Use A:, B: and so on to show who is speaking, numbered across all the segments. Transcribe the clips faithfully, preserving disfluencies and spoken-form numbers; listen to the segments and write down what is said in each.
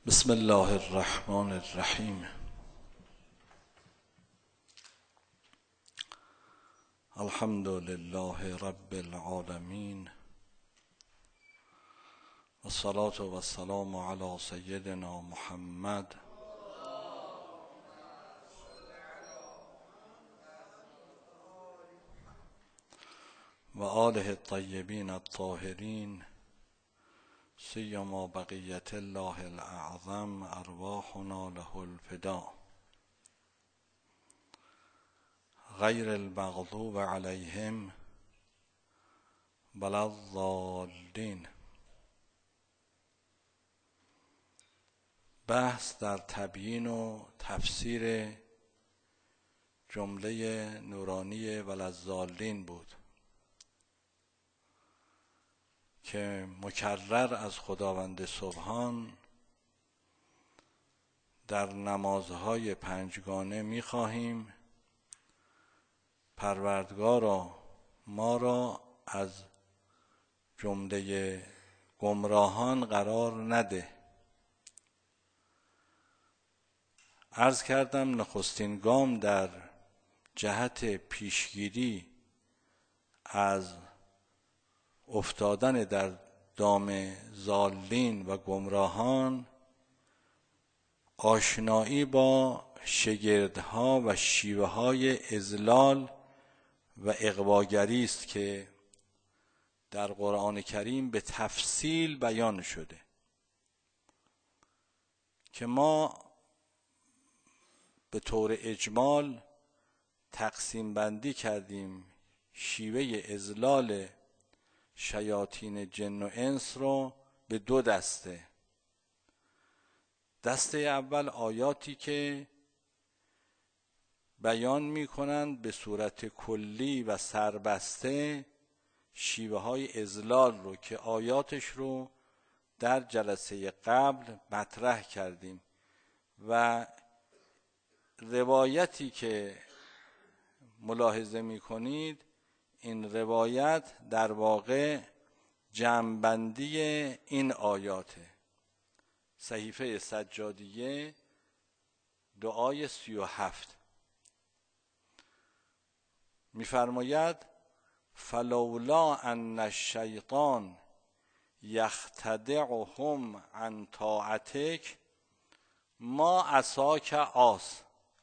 A: بسم الله الرحمن الرحیم. الحمد لله رب العالمین و الصلاة و السلام علی سیدنا محمد و آله الطیبین الطاهرین سیما بقیت الله الاعظم ارواحنا له الفدا غیر المغضوب علیهم ولا الضالین. بحث در تبیین و تفسیر جمله نورانی ولا الضالین بود که مکرر از خداوند سبحان در نمازهای پنجگانه می‌خواهیم پروردگارا ما را از جمله گمراهان قرار نده. عرض کردم نخستین گام در جهت پیشگیری از افتادن در دام ضالین و گمراهان آشنایی با شگردها و شیوه های اضلال و اغواگری است که در قرآن کریم به تفصیل بیان شده که ما به طور اجمال تقسیم بندی کردیم شیوه اضلال شیاطین جن و انس رو به دو دسته. دسته اول آیاتی که بیان می کنند به صورت کلی و سربسته شیوه های اضلال رو که آیاتش رو در جلسه قبل مطرح کردیم و روایتی که ملاحظه می کنید این روایت در واقع جمع‌بندی این آیاته. صحیفه سجادیه دعای سی و هفت می‌فرماید فلولا ان الشیطان یختدعهم عن طاعتک ما عصاک عاص.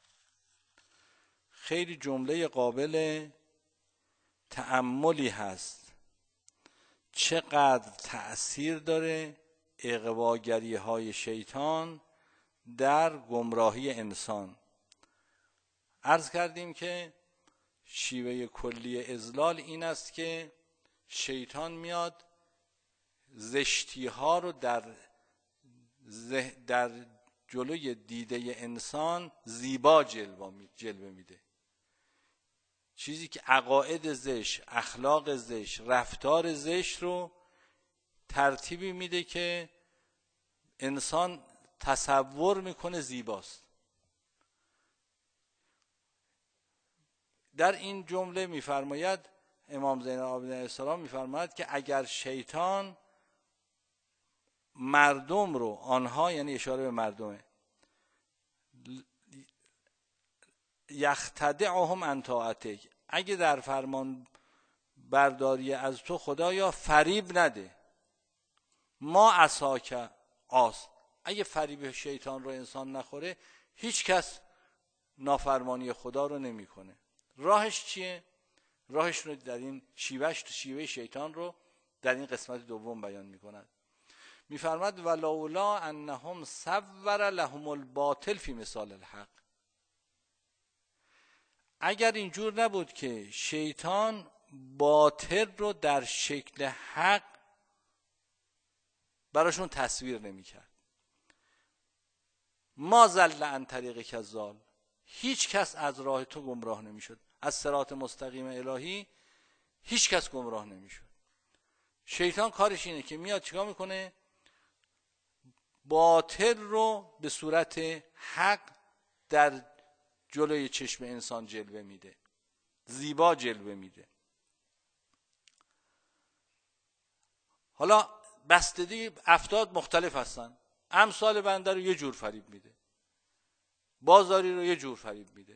A: خیلی جمله قابل تأملی هست. چقدر تأثیر داره اغواگری های شیطان در گمراهی انسان. عرض کردیم که شیوه کلی اضلال این است که شیطان میاد زشتی ها رو در در جلوی دیده انسان زیبا جلوه میده. چیزی که عقاید زشت، اخلاق زشت، رفتار زشت رو ترتیبی میده که انسان تصور میکنه زیباست. در این جمله میفرماید امام زین العابدین علیه السلام میفرماید که اگر شیطان مردم رو، آنها یعنی اشاره به مردمه، یختدعهم عن طاعتک، اگه در فرمان برداری از تو خدایا فریب نده، ما عصاک عاص، اگه فریب شیطان رو انسان نخوره هیچ کس نافرمانی خدا رو نمیکنه. راهش چیه؟ راهش رو در این شیوهش شیوه شیطان رو در این قسمت دوم بیان میکند. میفرماد ولولا انهم صور لهم الباطل فی مثال الحق. اگر اینجور نبود که شیطان باطل رو در شکل حق براشون تصویر نمی‌کرد، ما ضل عن طریق کذال، هیچ کس از راه تو گمراه نمی‌شد، از صراط مستقیم الهی هیچ کس گمراه نمی‌شد. شیطان کارش اینه که میاد چیکار میکنه؟ باطل رو به صورت حق در جلوی چشم انسان جلوه میده، زیبا جلوه میده. حالا بستگی افراد مختلف هستن. امثال بنده رو یه جور فریب میده، بازاری رو یه جور فریب میده،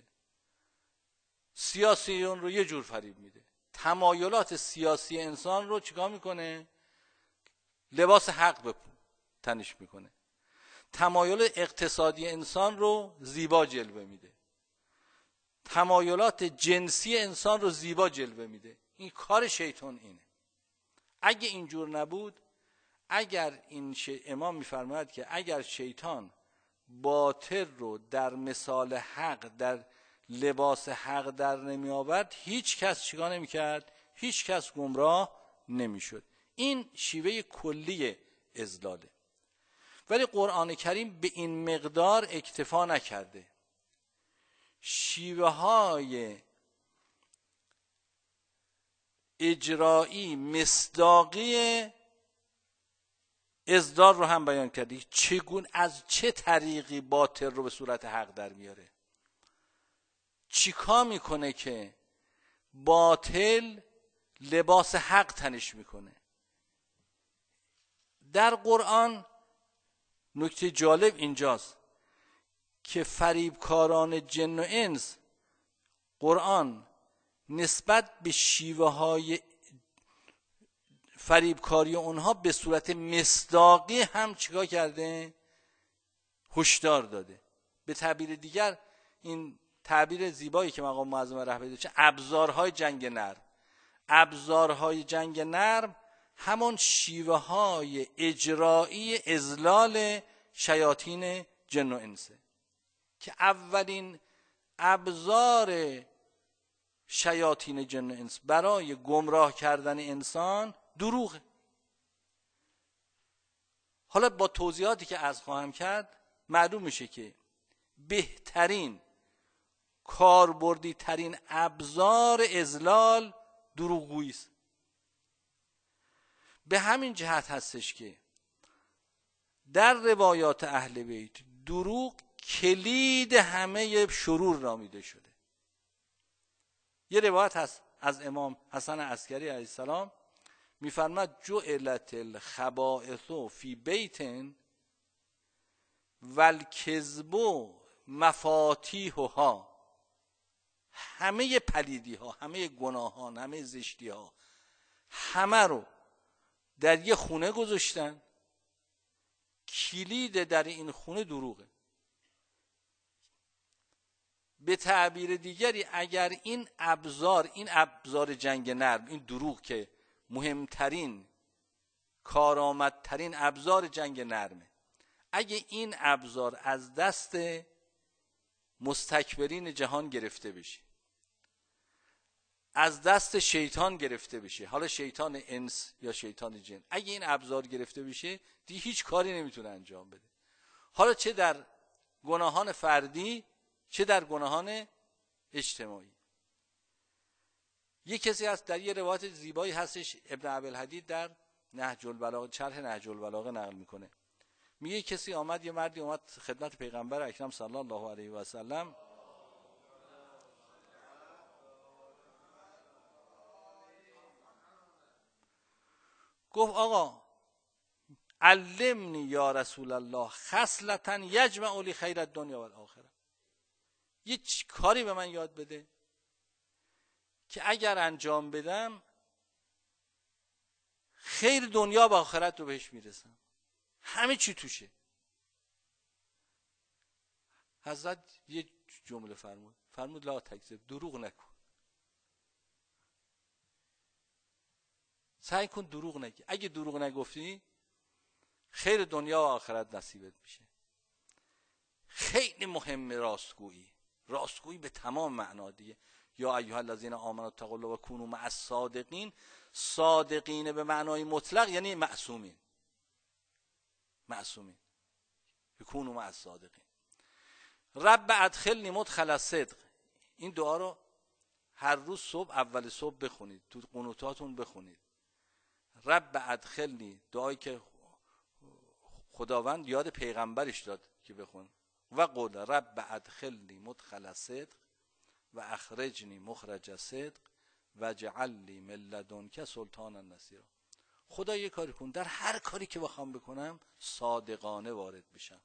A: سیاسیون رو یه جور فریب میده. تمایلات سیاسی انسان رو چیکار میکنه؟ لباس حق به تنش میکنه. تمایل اقتصادی انسان رو زیبا جلوه میده. تمایلات جنسی انسان رو زیبا جلوه میده. این کار شیطان اینه. اگه اینجور نبود، اگر این ش... امام میفرماید که اگر شیطان باطل رو در مثال حق، در لباس حق در نمی آورد، هیچ کس چیکار نمی کرد؟ هیچ کس گمراه نمی شد. این شیوه کلی اضلاله. ولی قرآن کریم به این مقدار اکتفا نکرده. شیوه های اجرایی مصداقی اضلال رو هم بیان کرده. چگونه، از چه طریقی باطل رو به صورت حق در میاره، چیکار میکنه که باطل لباس حق تنش میکنه. در قرآن نکته جالب اینجاست که فریبکاران جن و انس، قرآن نسبت به شیوه های فریبکاری اونها به صورت مصداقی هم چیکار کرده؟ هشدار داده. به تعبیر دیگر، این تعبیر زیبایی که مقام معظم رهبری چه ابزارهای جنگ نرم، ابزارهای جنگ نرم همون شیوه های اجرایی اذلال شیاطین جن و انسه که اولین ابزار شیاطین جن و انس برای گمراه کردن انسان دروغه. حالا با توضیحاتی که عرض خواهم کرد معلوم میشه که بهترین، کاربردی ترین ابزار اذلال دروغگویی است. به همین جهت هستش که در روایات اهل بیت دروغ کلید همه شرور نامیده شده. یه روایت هست از امام حسن عسکری علیه السلام، میفرماد جعلت الخبائث فی بیت والکذب مفاتیحها. همه پلیدی ها، همه گناهان، همه زشتی ها، همه رو در یه خونه گذاشتن، کلید در این خونه دروغه. به تعبیر دیگری اگر این ابزار، این ابزار جنگ نرم، این دروغ که مهمترین، کارآمدترین ابزار جنگ نرمه، اگه این ابزار از دست مستکبرین جهان گرفته بشه، از دست شیطان گرفته بشه، حالا شیطان انس یا شیطان جن، اگه این ابزار گرفته بشه دیگه هیچ کاری نمیتونه انجام بده. حالا چه در گناهان فردی، چه در گناهان اجتماعی. یک کسی هست، در یه روایت زیبایی هستش، ابن ابی‌الحدید در نهج البلاغه، شرح نهج البلاغه نقل میکنه، میگه کسی آمد، یه مردی اومد خدمت پیغمبر اکرم صلی الله علیه و سلم، گفت آقا علمنی یا رسول الله خصلتا یجمع لی خیر الدنیا و الاخره. یه کاری به من یاد بده که اگر انجام بدم خیر دنیا و آخرت رو بهش میرسم، همه چی توشه. حضرت یه جمله فرمود، فرمود لا تکذب، دروغ نکن، سعی کن دروغ نگی. اگه دروغ نگفتی خیر دنیا و آخرت نصیبت میشه. خیلی مهمه راستگویی، راستگویی به تمام معنا دیگه. یا ایها الذین آمنوا اتقوا الله و کونوا مع الصادقین. صادقین به معنای مطلق یعنی معصومین، معصومین. کونوا مع الصادقین. رب ادخلنی مدخل الصدق. این دعا رو هر روز صبح، اول صبح بخونید، تو قنوتاتون بخونید. رب ادخلنی، دعایی که خداوند یاد پیغمبرش داد که بخون. و قول رب ادخلنی مدخل الصدق و اخرجنی مخرج الصدق و جعل لی من لدنک سلطانا نصیرا. خدا یه کاری کن در هر کاری که بخوام بکنم صادقانه وارد بشم،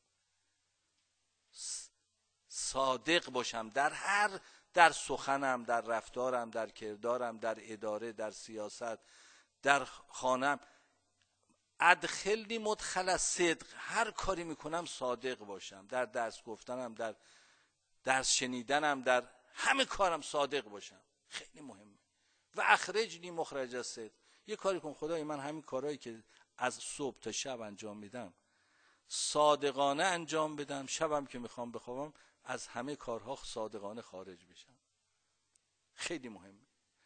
A: صادق باشم در هر، در سخنم، در رفتارم، در کردارم، در اداره، در سیاست، در خانم. ادخلنی مدخل صدق، هر کاری میکنم صادق باشم، در درس گفتنم، در درس شنیدنم، در همه کارم صادق باشم. خیلی مهمه. و اخرجنی مخرج الصدق، یه کاری کن خدای من همین کارهایی که از صبح تا شب انجام میدم صادقانه انجام بدم، شبم که میخوام بخوابم از همه کارها صادقانه خارج بشم. خیلی مهمه.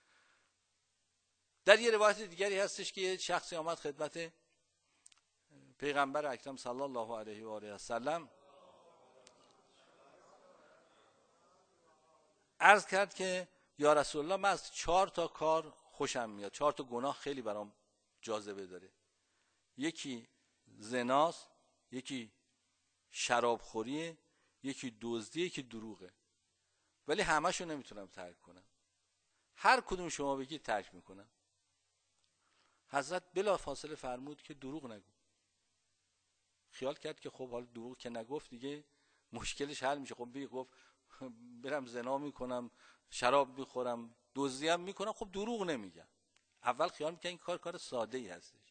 A: در یه روایت دیگری هستش که یه شخصی آمد خدمت پیغمبر اکرم صلی الله علیه و آله و سلم، عرض کرد که یا رسول الله من از چهار تا کار خوشم میاد، چهار تا گناه خیلی برام جاذبه داره. یکی زناست، یکی شرابخوریه، یکی دزدیه، یکی دروغه. ولی همه‌شو نمیتونم ترک کنم. هر کدوم شما بگید ترک میکنم. حضرت بلا فاصله فرمود که دروغ نگو. خیال کرد که خب حالا دروغ که نگفت دیگه مشکلش حل میشه. خب بگی گفت برم زنا میکنم، شراب میخورم، دزدی هم میکنم، خب دروغ نمیگم. اول خیال میکنم این کار کار ساده ای هستش.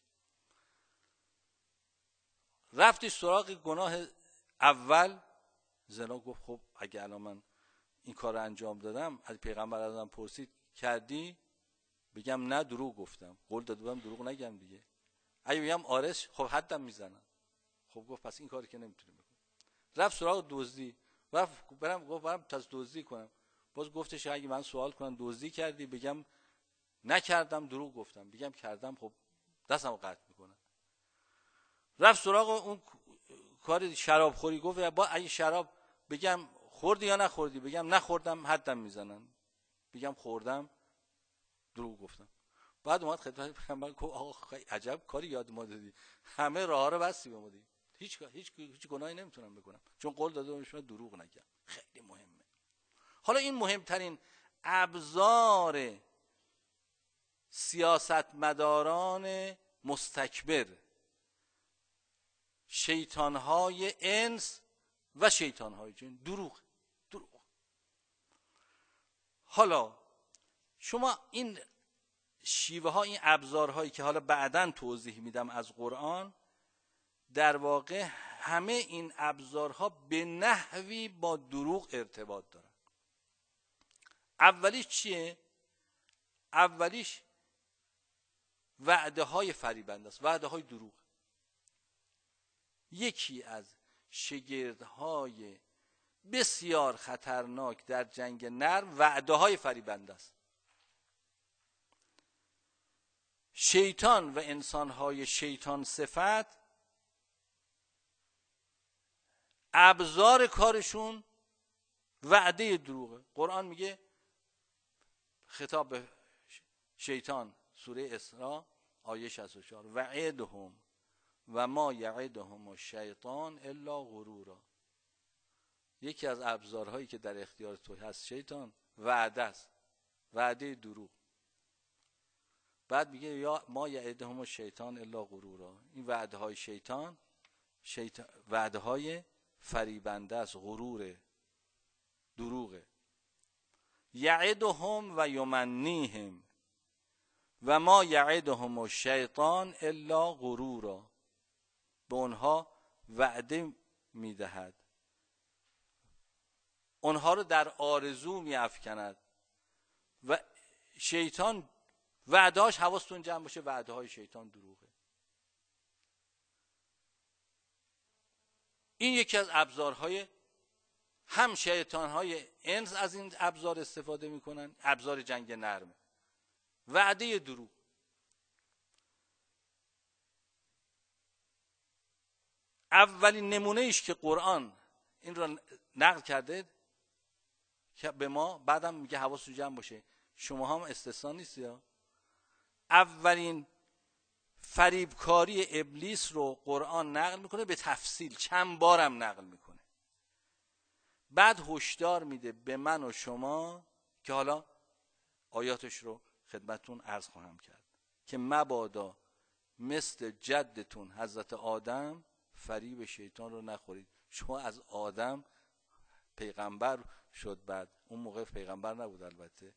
A: رفتش سراغ گناه اول زنا. گفت خب اگه الان من این کار رو انجام دادم، از پیغمبر ازم پرسید کردی؟ بگم نه دروغ گفتم، قول داده بودم دروغ نگم دیگه. اگه بگم آره خب حدم میزنن. خب گفت پس این کاری که نمیتونم بکنم. رفت سراغ دزدی. رفت برم گفت برم تاز دزدی کنم. باز گفتش اگه من سوال کنم دزدی کردی؟ بگم نکردم دروغ گفتم. بگم کردم خب دستمو قطع میکنم. رفت سراغ اون کار شراب خوری. گفت با اگه شراب بگم خوردی یا نخوردی؟ بگم نخوردم حدم میزنن. بگم خوردم دروغ گفتم. بعد اومد خدمت پیغمبر گفت آقا عجب کاری یاد ما دادی، همه راه رو بستی به ما دادی، هیچ هیچ هیچ گناهی نمیتونم بکنم چون قول داده بودم شما دروغ نگم. خیلی مهمه. حالا این مهمترین ابزار سیاستمداران مستکبر، شیطانهای انس و شیطانهای جن، دروغ. دروغ. حالا شما این شیوه ها، این ابزارهایی که حالا بعداً توضیح میدم از قرآن، در واقع همه این ابزارها به نحوی با دروغ ارتباط دارن. اولیش چیه؟ اولیش وعده های فریبنده است، وعده های دروغ. یکی از شگردهای بسیار خطرناک در جنگ نرم وعده های فریبنده است. شیطان و انسانهای شیطان صفت ابزار کارشون وعده دروغه. قرآن میگه خطاب به شیطان، سوره اسراء آیه شصت و چهار، وعدهم و ما یعدهم الشیطان الا غرورا. یکی از ابزارهایی که در اختیار تو هست شیطان وعده است، وعده دروغ. بعد میگه یا ما یعدهم الشیطان الا غرورا. این وعده های شیطان، شیطان وعده های فریبنده است، غروره، دروغه. یعدهم و یمنیهم و ما یعدهم الشیطان الا غرورا. به اونها وعده میدهد، اونها رو در آرزو میافکند و شیطان وعدهاش، حواستون جمع باشه، وعده های شیطان دروغه. این یکی از ابزارهای، هم شیطان های انس از این ابزار استفاده میکنن، ابزار جنگ نرمه، وعده دروغ. اولین نمونه ایش که قرآن این رو نقل کرده که به ما، بعدم میگه حواستون جمع باشه شما هم استثنا نیست. یا اولین فریبکاری ابلیس رو قرآن نقل میکنه به تفصیل، چند بارم نقل میکنه. بعد هشدار میده به من و شما که حالا آیاتش رو خدمتون عرض خواهم کرد که مبادا مثل جدتون حضرت آدم فریب شیطان رو نخورید. شما از آدم پیغمبر شد، بعد اون موقع پیغمبر نبود البته،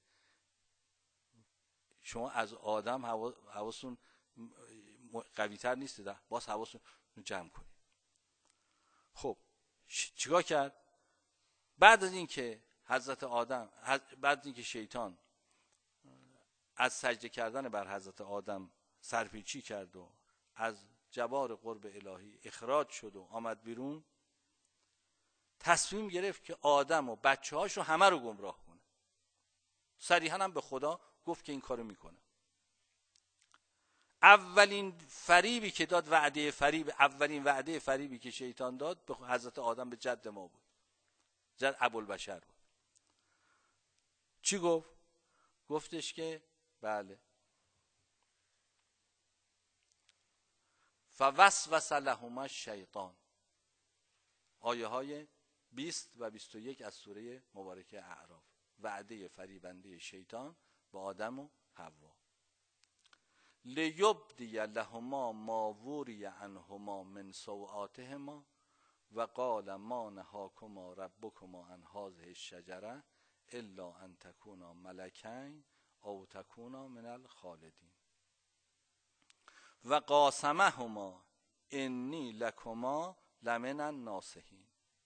A: شما از آدم حواستون قوی تر نیستید، باز حواستون جمع کنید. خب چیکار کرد؟ بعد از اینکه حضرت آدم بعد از اینکه شیطان از سجده کردن بر حضرت آدم سرپیچی کرد و از جبار قرب الهی اخراج شد و آمد بیرون، تصمیم گرفت که آدم و بچه هاش رو همه رو گمراه کنه. صریحاً هم به خدا گفت که این کارو میکنه. اولین فریبی که داد، وعده فریب، اولین وعده فریبی که شیطان داد به حضرت آدم، به جد ما بود، جد ابوالبشر بود. چی گفت؟ گفتش که بله فوسوس لهما الشیطان، آیه های بیست و بیست و یک از سوره مبارکه اعراف، وعده فریبنده شیطان به آدم و حوا. لیبدی لهما ما وری عنهما من سوآتهما و قال ما نهاکما ربکما عن هذه الشجره الا ان تکونا ملکین او تکونا من الخالدین و قاسمهما انی لکما لمن الناصحین.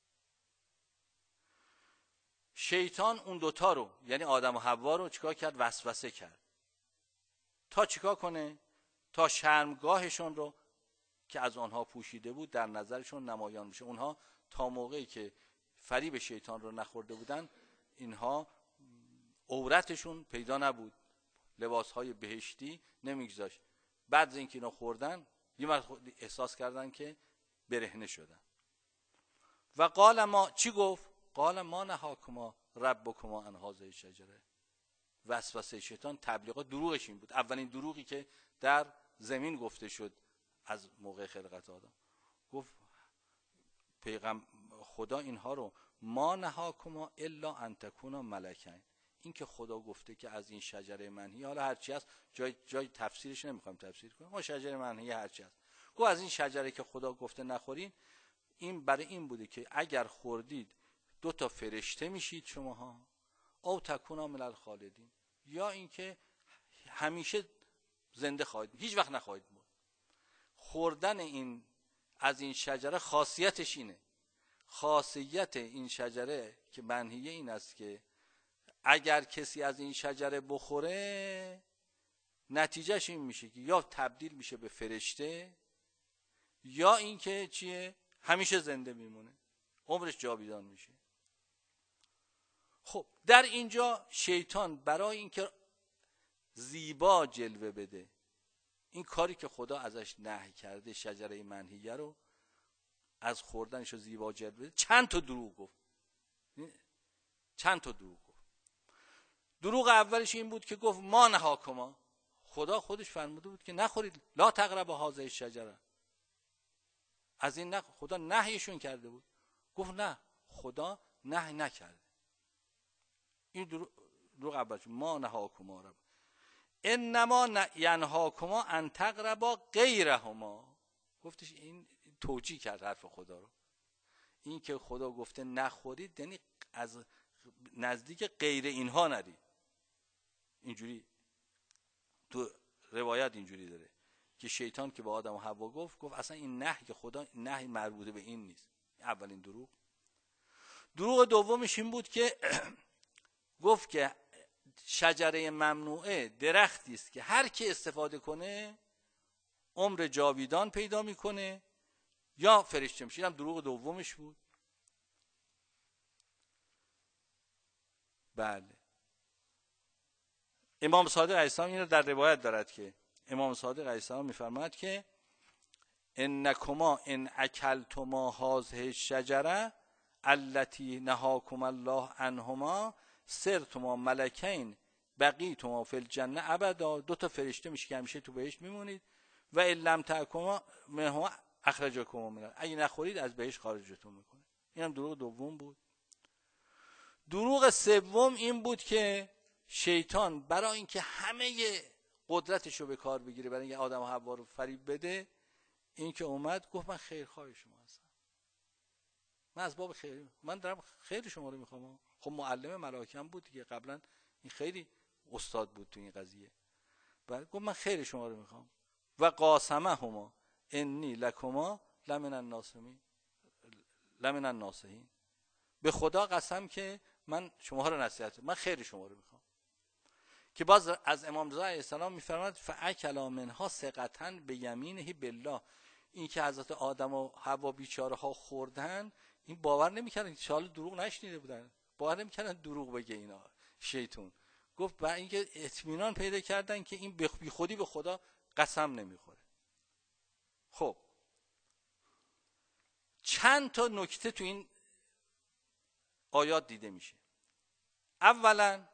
A: شیطان اون دوتا رو، یعنی آدم و حوا رو چیکار کرد؟ وسوسه کرد. تا چیکار کنه؟ تا شرمگاهشون رو که از آنها پوشیده بود در نظرشون نمایان بشه. اونها تا موقعی که فریب شیطان رو نخورده بودن، اینها عورتشون پیدا نبود، لباسهای بهشتی نمیگذاشت. بعد از اینکه اینا خوردن یه مرتبه احساس کردن که برهنه شدن. و قال ما، چی گفت؟ قال ما نهاکما ربکما عن هذه الشجره. وسوسه شیطان، تبلیغات، دروغش این بود. اولین دروغی که در زمین گفته شد از موقع خلقت آدم، گفت پیغمبر خدا اینها رو ما نهاکما الا ان تکونا ملکین، این که خدا گفته که از این شجره منهی، حالا هرچی هست جای جای تفسیرش نمیخوایم تفسیر کنیم، ما شجره منهی هرچی هست، گفت از این شجره که خدا گفته نخورین، این برای این بوده که اگر خوردید دو تا فرشته میشید شماها، او تکونا من الخالدین، یا اینکه همیشه زنده خواهید، هیچ وقت نخواهید مرد. خوردن این از این شجره خاصیتش اینه، خاصیت این شجره که منهیه این است که اگر کسی از این شجره بخوره نتیجهش این میشه که یا تبدیل میشه به فرشته، یا اینکه چیه؟ همیشه زنده میمونه، عمرش جاویدان میشه. خب در اینجا شیطان برای اینکه زیبا جلوه بده این کاری که خدا ازش نهی کرده، شجره منهیه رو از خوردنش رو زیبا جلوه بده، چند تا دروغ گفت. چند تا دروغ گفت. دروغ اولش این بود که گفت ما نهاکما، خدا خودش فرموده بود که نخورید، لا تقربوا هذه الشجره، از این نه، خدا نهیشون کرده بود. گفت نه، خدا نهی نکرده. این دروغ, دروغ اولش، ما نهاکما رب انما ینهاکما ان تقربا غیرهما. گفتش این توجیه کرد حرف خدا رو، این که خدا گفته نخورید یعنی از نزدیک غیر اینها نرید. اینجوری تو روایت اینجوری داره که شیطان که به آدم و حوا گفت گفت اصلا این نهی که خدا نهی مربوطه به این نیست. اولین دروغ. دروغ دومش این بود که گفت که شجره ممنوعه درختی است که هر کی استفاده کنه عمر جاویدان پیدا میکنه یا فرشته میشه. هم دروغ دومش بود. بله، امام صادق علیه السلام این رو در روایت دارد که امام صادق علیه السلام میفرماید که انکما ان اکلتما هذه الشجره التي نهاکم الله عنهما صرتما ملکین بقیتما فی الجنه ابدا. دو تا فرشته میشه که همیشه تو بهشت میمونید. و ان لم تاکما منها اخرجکما من، اگه نخورید از بهشت خارجتون میکنه. اینم دروغ دوم بود. دروغ سوم این بود که شیطان برای اینکه همه قدرتش رو به کار بگیره برای اینکه آدم و حوا رو فریب بده، این که اومد گفت من خیرخواه شما هستم، من از باب خیر، من دارم خیر شما رو میخوام. خب معلم ملائکه بود دیگه، قبلا این خیلی استاد بود تو این قضیه. بعد گفت من خیر شما رو میخوام. و قاسمهما انی لکما لمن الناصحین لمن الناصحین، به خدا قسم که من شما رو نصیحت، من خیر شما رو میخوام. که باز از امام رضا علیه السلام میفرماد فاکلا منها ثقةً بیمینه بالله، این که حضرت آدم و حوا بیچاره ها خوردن، این باور نمیکردن، ان شاء الله دروغ نشنیده بودن، باور نمیکردن دروغ بگه اینا شیطون. گفت با اینکه اطمینان پیدا کردن که این بی خودی به خدا قسم نمیخوره. خب چند تا نکته تو این آیات دیده میشه. اولا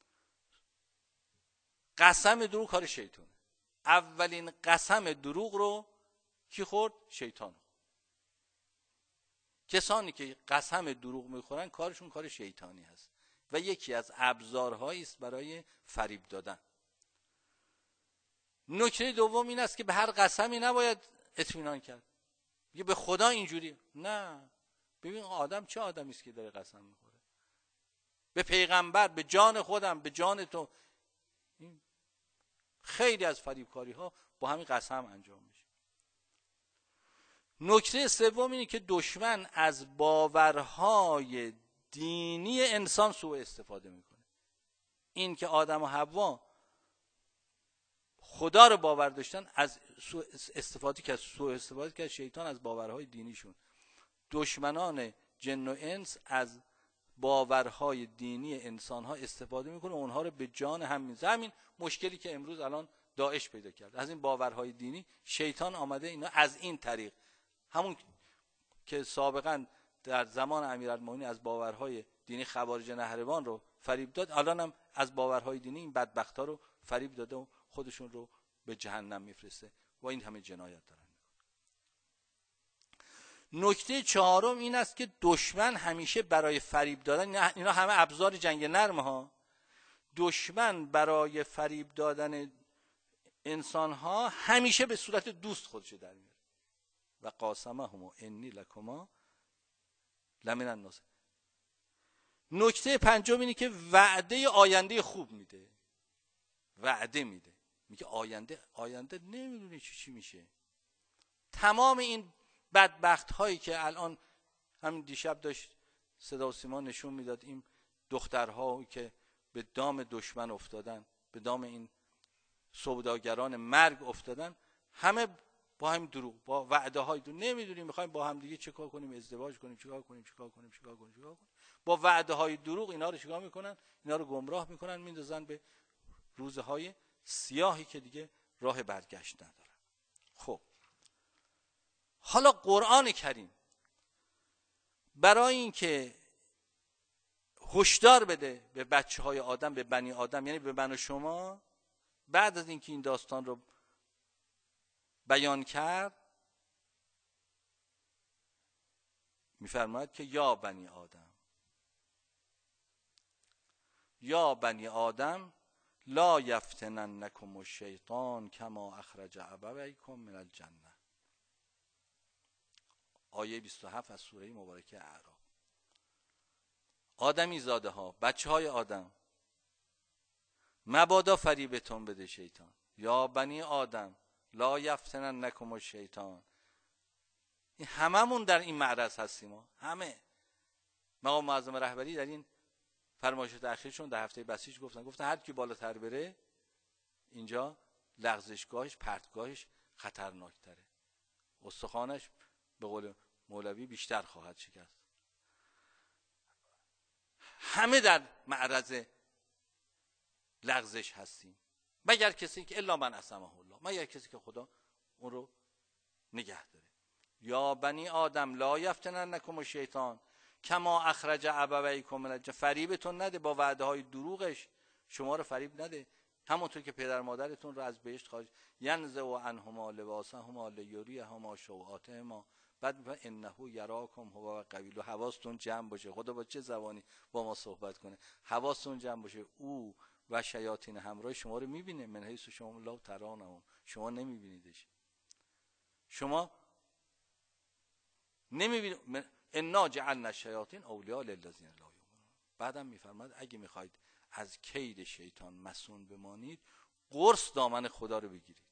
A: قسم دروغ کار شیطانه. اولین قسم دروغ رو کی خورد؟ شیطان. کسانی که قسم دروغ میخورن کارشون کار شیطانی هست و یکی از ابزارهایی است برای فریب دادن. نکته دوم این است که به هر قسمی نباید اطمینان کرد. میگه به خدا اینجوری، نه، ببین آدم چه آدمی است که داره قسم میخوره؟ به پیغمبر، به جان خودم، به جان تو. خیلی از فریبکاری ها با همین قسم انجام میشه. نکته سوم اینه که دشمن از باورهای دینی انسان سوء استفاده میکنه. این که آدم و حوا خدا رو باور داشتن، از سوء استفاده کرد سوء استفاده کرد شیطان از باورهای دینیشون. دشمنان جن و انس از باورهای دینی انسان‌ها استفاده میکنه، اونها رو به جان هم میزنه. همین مشکلی که امروز الان داعش پیدا کرد، از این باورهای دینی شیطان آمده اینا از این طریق، همون که سابقا در زمان امیرالمومنین از باورهای دینی خوارج نهروان رو فریب داد، الان هم از باورهای دینی این بدبختا رو فریب داده و خودشون رو به جهنم میفرسته و این همه جنایت دارن. نکته چهارم این است که دشمن همیشه برای فریب دادن، اینا همه ابزار جنگ نرم ها، دشمن برای فریب دادن انسان ها همیشه به صورت دوست خودش در میاره. و قاسمهما انی لکما لمن الناصحین. نکته پنجم اینه که وعده آینده خوب میده، وعده میده، میگه آینده آینده نمیدونی چی چی میشه. تمام این بدبخت هایی که الان همین دیشب داشت صدا و سیما نشون میداد، این دخترها که به دام دشمن افتادن، به دام این سوداگران مرگ افتادن، همه با هم دروغ، با وعده های دروغ. نمیدونیم میخوایم با هم دیگه چیکار کنیم، ازدواج کنیم، چیکار کنیم چیکار کنیم چیکار کنیم چیکار کنیم، با وعده های دروغ اینا رو چیکار میکنن؟ اینا رو گمراه میکنن، میندازن به روزهای سیاهی که دیگه راه برگشت ندارن. خب حالا قرآن کریم برای اینکه هشدار بده به بچه های آدم، به بنی آدم، یعنی به من و شما، بعد از اینکه این داستان رو بیان کرد میفرماید که یا بنی آدم یا بنی آدم لا یفتننکم الشیطان کما اخرج ابویکم من الجنه. آیه بیست و هفت از سوره مبارکه اعراف. آدمی زاده ها، بچه های آدم، مبادا فریبتون بده شیطان. یا بنی آدم لا یفتننکم الشیطان. این هممون در این معرض هستیم ها. همه مقام معظم رهبری در این فرمایشات اخیرشون در هفته بسیج گفتن گفتن هر کی بالاتر بره اینجا لغزشگاهش، پرتگاهش خطرناکتره، استخوانش به قول مولوی بیشتر خواهد شکست. همه در معرض لغزش هستیم، مگر کسی که الا من عصمه الله، مگر کسی که خدا اون رو نگه داره. یا بنی آدم لا یفتننکم الشیطان کما اخرج ابویکم من الجنه. فریبتون نده، با وعده های دروغش شما رو فریب نده، همونطور که پدر مادرتون رو از بهشت خارج. ینزع عنهما لباسهما لیریهما سوآتهما. بعد انه یراکم هو و قبیل. حواستون جمع باشه. خدا با چه زبانی با ما صحبت کنه؟ حواستون جمع باشه، او و شیاطین همراه شما رو میبینه. من حیث شما لا ترونهم، شما نمیبینیدش، شما نمیبینید. انا جعلنا الشیاطین اولیاء للذین لا یؤمنون. بعدم میفرماد اگه میخواید از کید شیطان مسون بمانید، قرص دامن خدا رو بگیرید.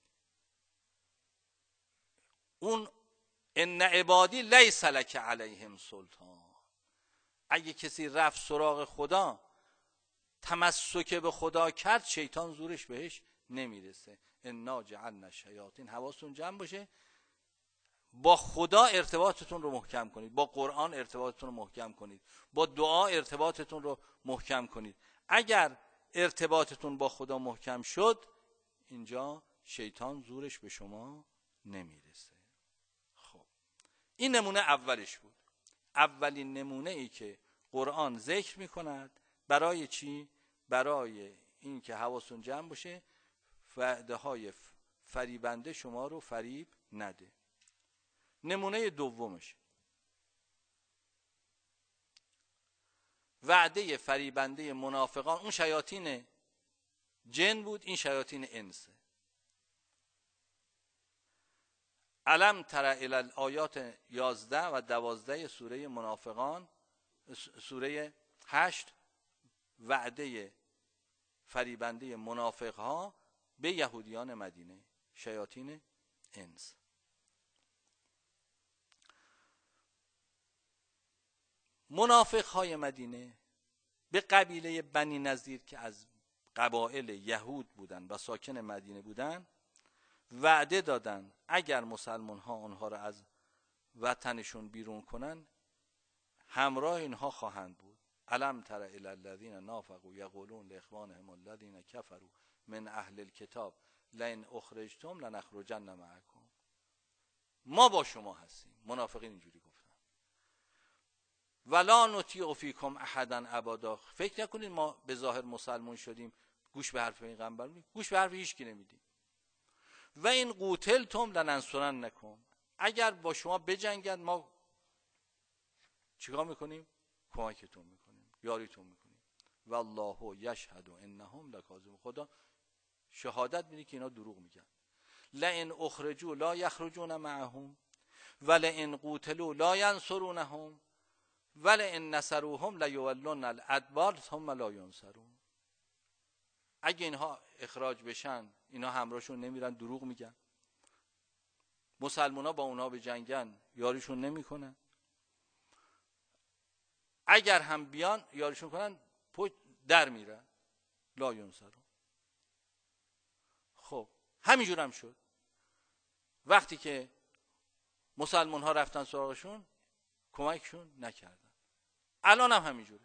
A: اون ان عبادی لیس لک علیهم سلطان. اگه کسی رفت سراغ خدا، تمسک به خدا کرد، شیطان زورش بهش نمیرسه. انا جعلنا الشیاطین، حواستون جمع باشه، با خدا ارتباطتون رو محکم کنید، با قرآن ارتباطتون رو محکم کنید، با دعا ارتباطتون رو محکم کنید. اگر ارتباطتون با خدا محکم شد، اینجا شیطان زورش به شما نمیرسه. خب این نمونه اولش بود. اولین نمونه ای که قرآن ذکر میکند برای چی؟ برای این که حواستون جمع باشه، وعده های فریبنده شما رو فریب نده. نمونه دومش وعده فریبنده منافقان، اون شیاطین جن بود، این شیاطین انسه. الم تر الی الآیات یازده و دوازده سوره منافقان، سوره هشت، وعده فریبنده منافقها به یهودیان مدینه، شیاطین انس. منافقهای مدینه به قبیله بنی نضیر که از قبایل یهود بودن و ساکن مدینه بودن وعده دادن اگر مسلمان ها آنها را از وطنشون بیرون کنن، همراه اینها خواهند بود. الم تر الی الذین نافقوا یقولون لاخوانهم الذین کفروا من اهل الکتاب لئن اخرجتم لنخرجن معکم. ما با شما هستیم. منافقین اینجوری گفتن. ولا نطیع فیکم احدا ابدا. فکر نکنید ما به ظاهر مسلمان شدیم گوش به حرف پیغمبر میدیم، گوش به حرف هیچ کی نمیدیم. و این قوتلتم لننصرنکم. اگر با شما بجنگن ما چیکار میکنیم؟ کمکتون میکنیم، یاریتون میکنیم. والله یشهد انهم لکاذبون. خدا شهادت میده که اینا دروغ میگن. لئن اخرجوا لا یخرجون معهم ولئن قوتلوا لا ینصرونهم ولئن نصروهم لیولون الادبار ثم لا ینصرون. اگه اینها اخراج بشن، اینا همراهشون نمیرن، دروغ میگن. مسلمونا با اونها به جنگن، یاریشون نمیکنن. اگر هم بیان یاریشون کنن، پشت در میرن، لا ینصرون. خب همینجور هم شد. وقتی که مسلمان ها رفتن سراغشون، کمکشون نکردن. الان هم همینجوره.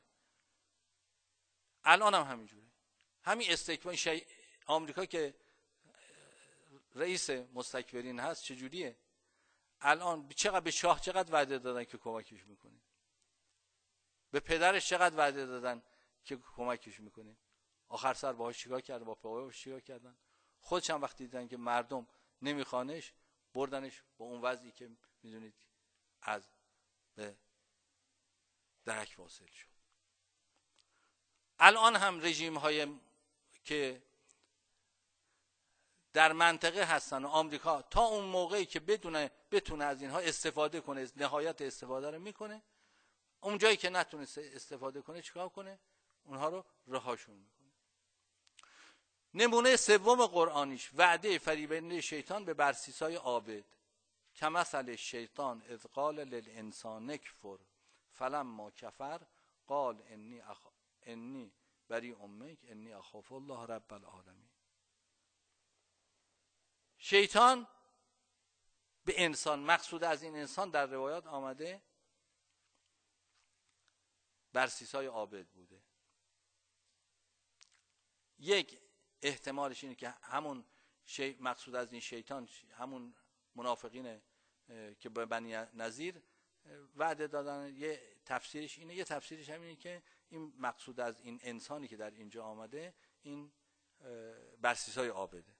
A: الان هم همینجوره. همین استکبار شی... آمریکا که رئیس مستکبرین هست چجوریه؟ الان چقدر به شاه چقدر وعده دادن که کمکش میکنه، به پدرش چقدر وعده دادن که کمکش میکنه، آخر سر باهاش چیکار کردن؟ با پاهاش چیکار کردن؟ خودش هم وقتی دیدن که مردم نمیخوانش، بردنش با اون وضعی که میدونید از به درک واصل شد. الان هم رژیم های که در منطقه هستن و آمریکا تا اون موقعی که بدونه بتونه از اینها استفاده کنه، نهایت استفاده رو میکنه. اون جایی که نتونه استفاده کنه چیکار کنه؟ اونها رو رهاشون میکنه. نمونه سوم قرآنیش وعده فریبنده شیطان به برسیسای عابد. کمثل شیطان اذ قال للانسان اکفر فلما کفر قال انی اخ... انی بریء منک انی اخاف الله رب العالمین. شیطان به انسان، مقصود از این انسان در روایات آمده برسیسای عابد بوده. یک احتمالش اینه که همون شی... مقصود از این شیطان همون منافقین که به بنی نضیر وعده دادن. یه تفسیرش اینه، یه تفسیرش هم اینه که این مقصود از این انسانی که در اینجا آمده این برسیسای عابده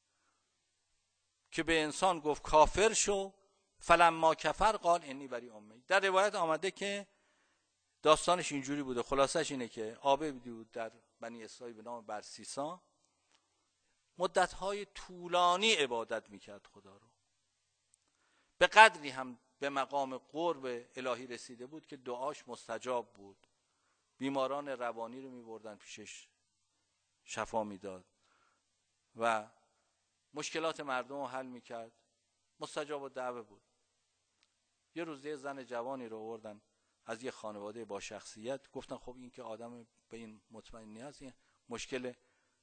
A: که به انسان گفت کافر شو، فلما کفر قال انی بریء منک. در روایت آمده که داستانش اینجوری بوده، خلاصش اینه که عابدی بود در بنی اسرائیل به نام برسیسا، مدت‌های طولانی عبادت میکرد خدا رو، به قدری هم به مقام قرب الهی رسیده بود که دعاش مستجاب بود، بیماران روانی رو میبردن پیشش شفا میداد و مشکلات مردم رو حل میکرد، مستجاب الدعوه بود. یه روز یه زن جوانی رو آوردن از یه خانواده با شخصیت، گفتن خب این که آدم به این مطمئن نیست، این مشکل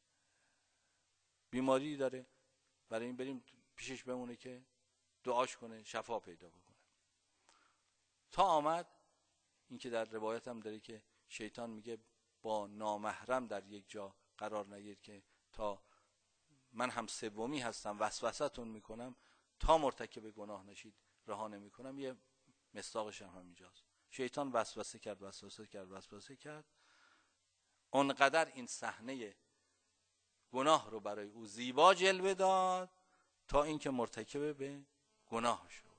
A: بیماری داره، برای این بریم پیشش بمونه که دعاش کنه شفا پیدا بکنه. تا آمد، این که در روایت هم داره که شیطان میگه با نامحرم در یک جا قرار نگیر که تا من هم سومی هستم وسوسه‌تون میکنم، تا مرتکب گناه نشید رها نمیکنم. یه مصداقش هم همینجاست. شیطان وسوسه کرد وسوسه کرد وسوسه کرد، اونقدر این صحنه گناه رو برای او زیبا جلوه داد تا اینکه مرتکب به گناه شد.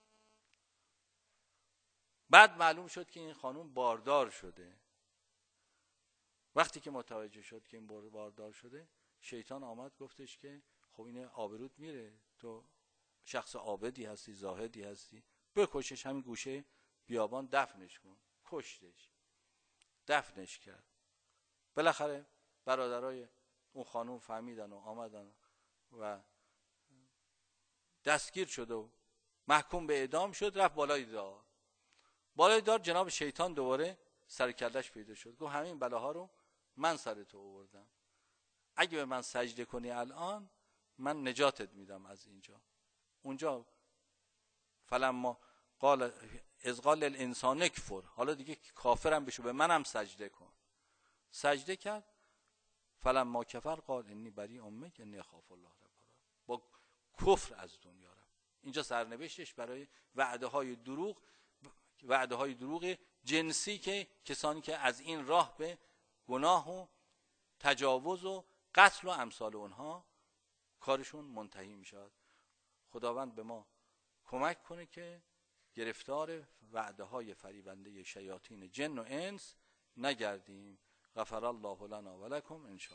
A: بعد معلوم شد که این خانوم باردار شده. وقتی که متوجه شد که این باردار شده، شیطان آمد گفتش که خب این آبروت میره، تو شخص عابدی هستی، زاهدی هستی، بکشش، همین گوشه بیابان دفنش کن. کشتش، دفنش کرد. بالاخره برادرای اون خانوم فهمیدن و آمدن و دستگیر شد و محکوم به اعدام شد. رفت بالای دار. بالای دار جناب شیطان دوباره سر کلش پیدا شد، گفت همین بلاها رو من سر تو آوردم، اگه به من سجده کنی الان من نجاتت میدم از اینجا. اونجا فلما قال اذ قال الانسان اکفر، حالا دیگه کافرم بشو، به منم سجده کن. سجده کرد. فلما کفر قال انی بریء منک انی اخاف الله رب العالمین، با کفر از دنیا رفت. اینجا سرنوشتش برای وعده های دروغ، وعده های دروغ جنسی که کسانی که از این راه به گناه و تجاوز و قتل و امثال اونها کارشون منتهی می شود. خداوند به ما کمک کنه که گرفتار وعده های فریبنده شیاطین جن و انس نگردیم. غفر الله لنا و لکم ان شاء الله.